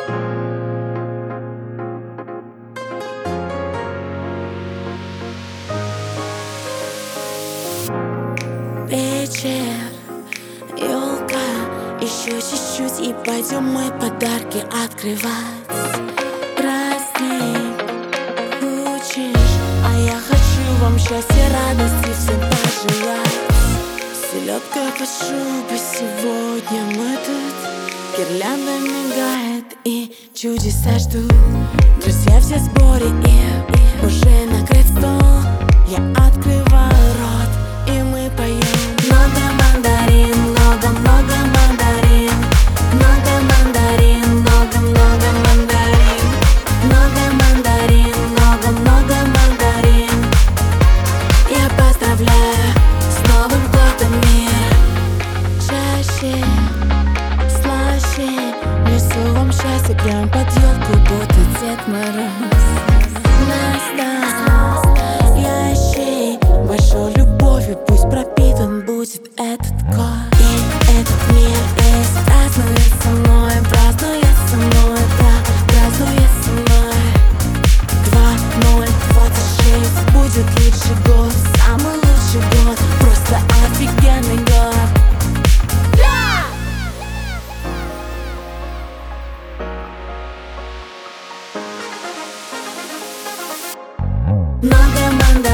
Вечер, елка, еще чуть-чуть и пойдем мы подарки открывать. Праздник, хочешь, а я хочу вам счастья, радости всем пожелать. Селедка под шубой, сегодня мы тут. Гирлянда мигает и чудеса ждут. Друзья все в сборе и уже накрыт стол. Я открываю рот и мы поем. Много мандарин, много-много мандарин. Много мандарин, много-много мандарин. Много мандарин, много-много мандарин. Я поздравляю с Новым годом, мир. Чаще, слаще, несу вам счастье прям под елку, будто Дед Мороз. Настал ящик большой любовью, пусть пропитан будет этот год. И этот мир весь празднует со мной, празднует со мной, празднует со мной. 2026 будет лучший год, самый лучший год, просто офигенный год. Много мандарин.